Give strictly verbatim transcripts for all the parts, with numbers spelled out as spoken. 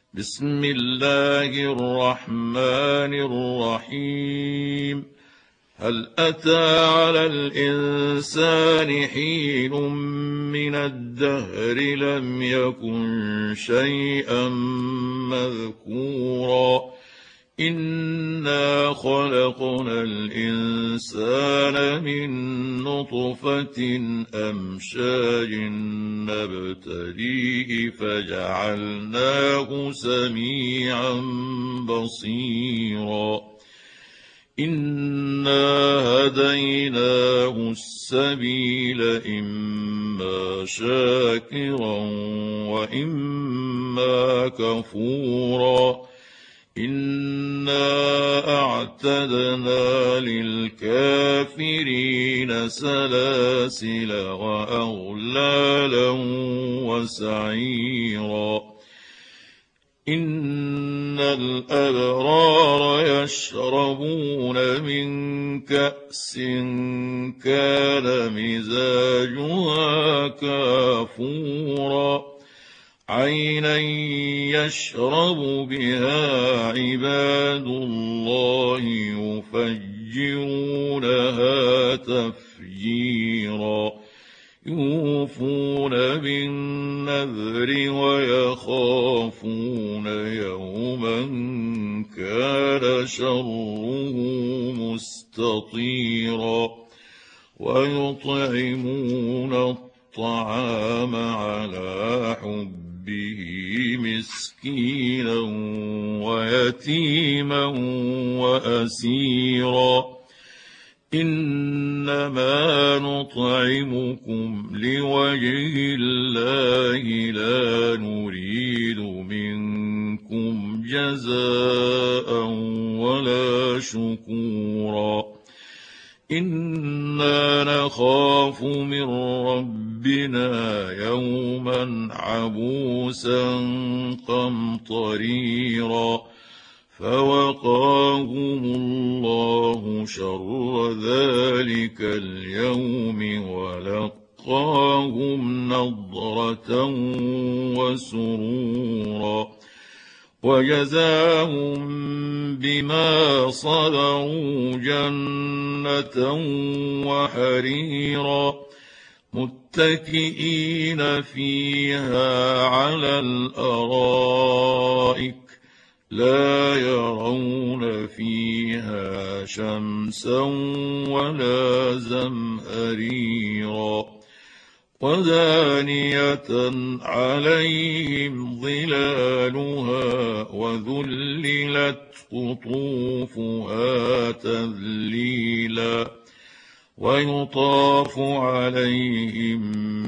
بسم الله الرحمن الرحيم. هل أتى على الإنسان حين من الدهر لم يكن شيئا مذكورا إنا خلقنا الإنسان من نطفة أمشاج نبتليه فجعلناه سميعا بصيرا إنا هديناه السبيل إما شاكرا وإما كفورا إنا أعتدنا للكافرين سلاسل وأغلالا وسعيرا إن الأبرار يشربون من كأس كان مزاجها كافورا عينا يشرب بها عباد الله يفجرونها تفجيرا يوفون بالنذر ويخافون يوما كان شره مستطيرا ويطعمون الطعام على حبه مسكينا ويتيما وأسيرا إنما نطعمكم لوجه الله لا نريد منكم جزاء ولا شكورا إنا نخاف من ربنا يوما عبوسا قمطريرا فوقاهم الله شر ذلك اليوم ولقاهم نضرة وسرورا وجزاهم بما صبروا جنة وحريرا متكئين فيها على الأرائك لا يرون فيها شمسا ولا زمهريرا ودانية عليهم ظلالها وذللت قطوفها تذليلا ويطاف عليهم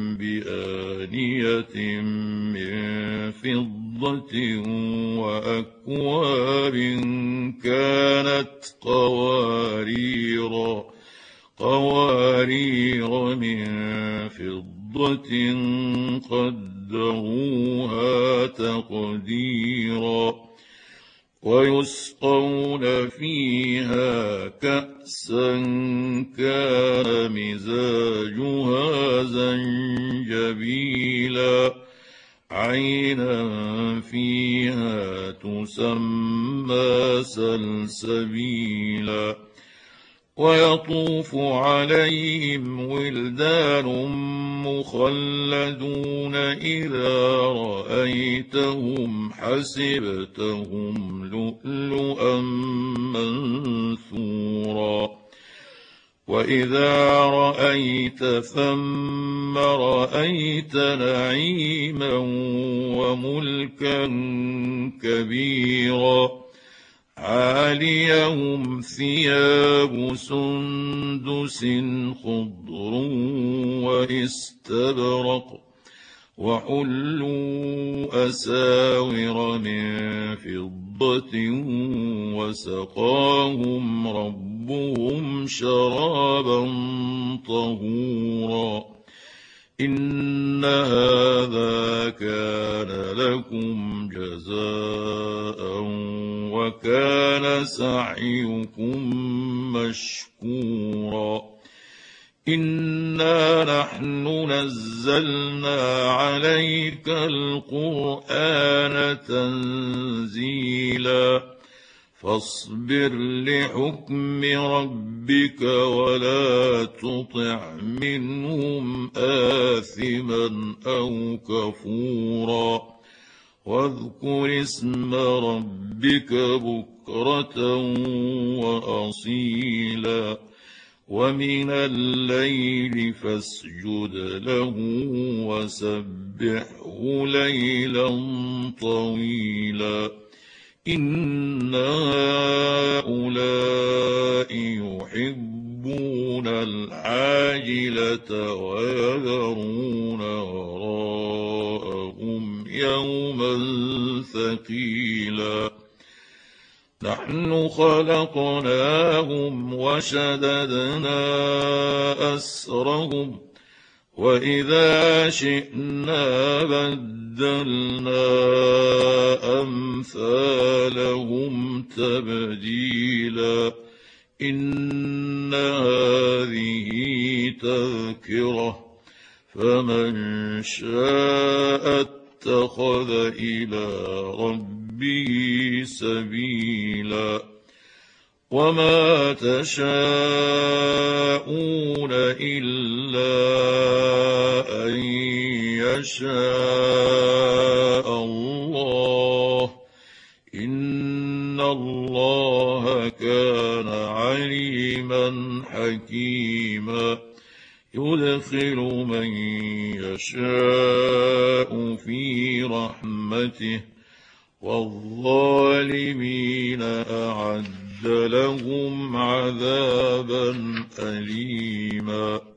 بآنية من فضة وأكواب كانت قواريرا قوارير من فضة قدروها تقديرا ويسقون فيها كأسا كان مزاجها زنجبيلا عينا فيها تسمى سلسبيلا ويطوف عليهم ولدان مخلدون إذا رأيتهم حسبتهم لؤلؤا منثورا وإذا رأيت ثم رأيت نعيما وملكا كبيرا عاليهم ثياب سندس خضر واستبرق وحلوا أساور من فضة وسقاهم ربهم شرابا طهورا إن هذا كان لكم جزاء وكان سعيكم مشكورا إنا نحن نزلنا عليك القرآن تنزيلا فاصبر لحكم ربك ولا تطع منهم آثما أو كفورا واذكر اسم ربك بكرة وأصيلا ومن الليل فاسجد له وسبحه ليلا طويلا إن هؤلاء يحبون العاجلة ويذرون وراءهم يوما ثقيلا نحن خلقناهم وشددنا أسرهم وإذا شئنا بدلنا أمثالهم تبديلا إن هذه تذكرة فمن شاء اتخذ إلى ربه سبيلا وما تشاءون إلا أن يشاء الله إن الله كان عليما حكيما يدخل من يشاء في رحمته والظالمين أعد لهم عذابا أليما